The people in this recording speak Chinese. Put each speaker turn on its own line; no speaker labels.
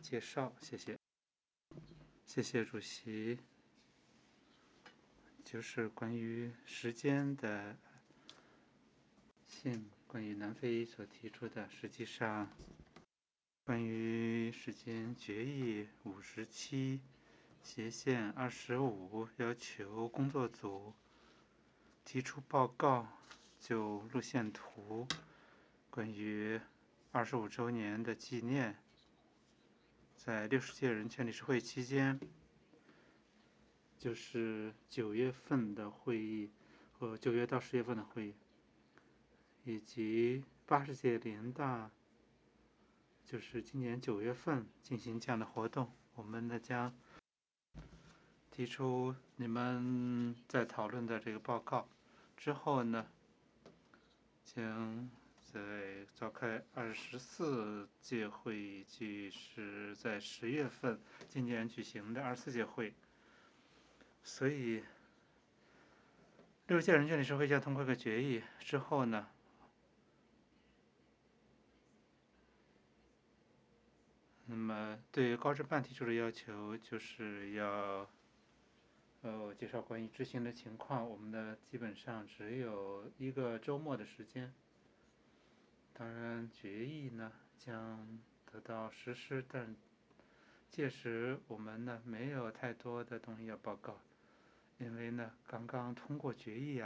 介绍，谢谢。谢谢主席。就是关于时间的关于南非所提出的，实际上关于时间决议57/25要求工作组提出报告，就路线图关于25周年的纪念，在60届人权理事会期间，就是9月份的会议和9月到10月份的会议，以及80届联大，就是今年9月份进行这样的活动。我们呢将提出你们在讨论的这个报告之后呢，将在召开24届会议，就是在10月份今年举行的24届会。所以60届人权理事会将通过个决议之后呢，那么对高职办提出的要求就是要介绍关于执行的情况。我们呢基本上只有1个周末的时间，当然决议呢将得到实施，但届时我们呢没有太多的东西要报告，因为呢刚刚通过决议